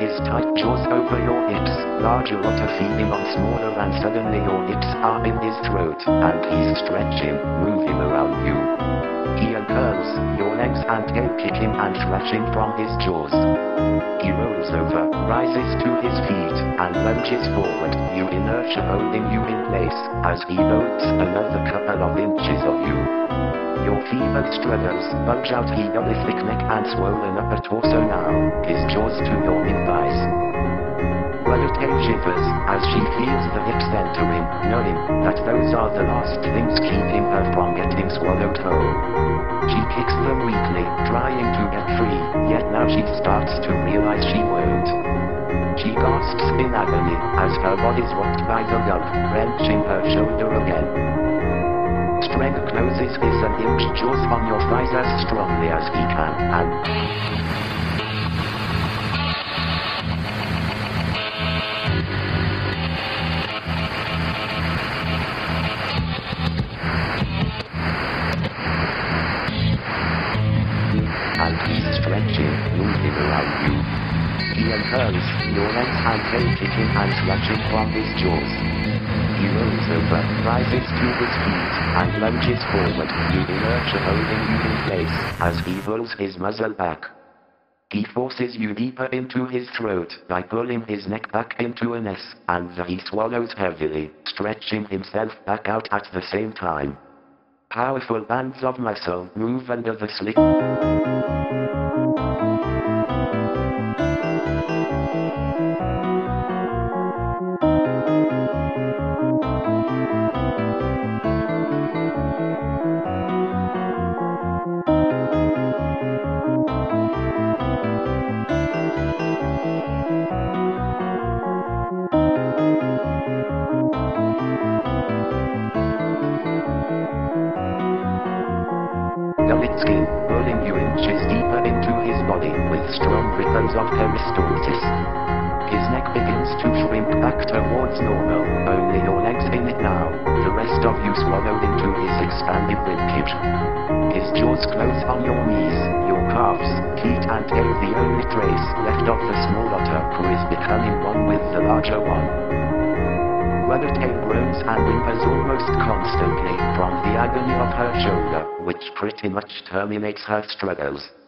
his tight jaws over your hips, larger otter feeding on smaller, and suddenly your hips are in his throat, and he's stretching, moving around you. He uncurls your legs and tail kicking and thrashing from his jaws. He rolls over, rises to his feet, and lunges forward, you inertia holding you in place, as he loads another couple of inches of you. Your fevered struggles bulge out, he double thick neck and swollen upper torso now, his jaws to your mid-thighs. Ruddertail shivers as she feels the hips entering, knowing that those are the last things keeping her from getting swallowed whole. She kicks them weakly, trying to get free, yet now she starts to realize she won't. She gasps in agony as her body's rocked by the gulp, wrenching her shoulder again. Streg closes his unhinged jaws on your thighs as strongly as he can, and he's stretching, moving around you. He uncurls your legs and tail kicking and sludging from his jaws. He rolls over, rises to his feet, and lunges forward, the inertia holding you in place, as he pulls his muzzle back. He forces you deeper into his throat by pulling his neck back into an S, and he swallows heavily, stretching himself back out at the same time. Powerful bands of muscle move under the slit. Skin, pulling you inches deeper into his body with strong ripples of peristalsis. His neck begins to shrink back towards normal, only your legs in it now, the rest of you swallowed into his expanded ribcage. His jaws close on your knees, your calves, feet and tail, the only trace left of the small otter who is becoming one with the larger one. Ruddertail groans and whimpers almost constantly from the agony of her shoulder, which pretty much terminates her struggles.